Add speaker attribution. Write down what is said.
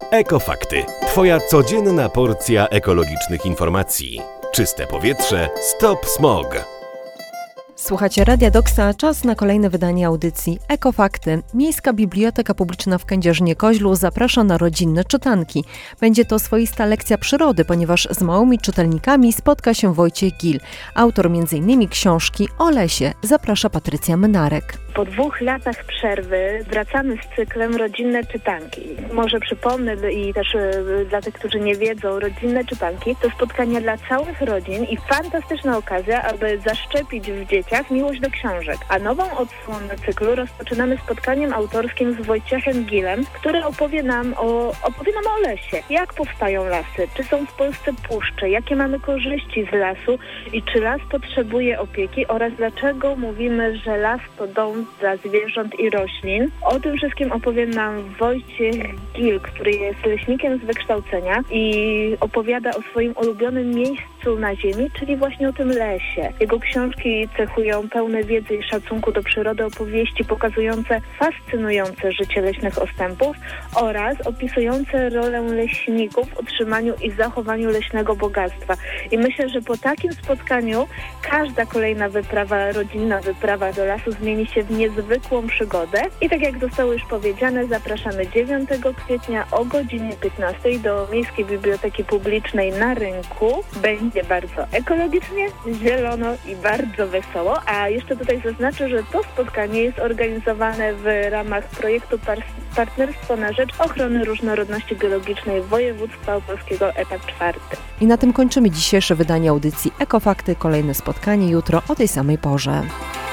Speaker 1: Ekofakty. Twoja codzienna porcja ekologicznych informacji. Czyste powietrze, stop smog.
Speaker 2: Słuchacie Radia Doksa, czas na kolejne wydanie audycji Ekofakty. Miejska Biblioteka Publiczna w Kędzierzynie-Koźlu zaprasza na rodzinne czytanki. Będzie to swoista lekcja przyrody, ponieważ z małymi czytelnikami spotka się Wojciech Gil. Autor m.in. książki o lesie. Zaprasza Patrycja Mynarek.
Speaker 3: Po 2 latach przerwy wracamy z cyklem Rodzinne Czytanki. Może przypomnę i też dla tych, którzy nie wiedzą, Rodzinne Czytanki to spotkania dla całych rodzin i fantastyczna okazja, aby zaszczepić w dzieciach miłość do książek. A nową odsłonę cyklu rozpoczynamy spotkaniem autorskim z Wojciechem Gilem, który opowie nam o lesie. Jak powstają lasy? Czy są w Polsce puszcze? Jakie mamy korzyści z lasu? I czy las potrzebuje opieki? Oraz dlaczego mówimy, że las to dom dla zwierząt i roślin. O tym wszystkim opowie nam Wojciech Gil, który jest leśnikiem z wykształcenia i opowiada o swoim ulubionym miejscu na ziemi, czyli właśnie o tym lesie. Jego książki cechują pełne wiedzy i szacunku do przyrody, opowieści pokazujące fascynujące życie leśnych ostępów oraz opisujące rolę leśników w utrzymaniu i zachowaniu leśnego bogactwa. I myślę, że po takim spotkaniu każda kolejna wyprawa, rodzinna wyprawa do lasu zmieni się w niezwykłą przygodę. I tak jak zostało już powiedziane, zapraszamy 9 kwietnia o godzinie 15 do Miejskiej Biblioteki Publicznej na Rynku. Będzie bardzo ekologicznie, zielono i bardzo wesoło. A jeszcze tutaj zaznaczę, że to spotkanie jest organizowane w ramach projektu Partnerstwo na rzecz ochrony różnorodności biologicznej województwa opolskiego, etap 4.
Speaker 2: I na tym kończymy dzisiejsze wydanie audycji Ekofakty. Kolejne spotkanie jutro o tej samej porze.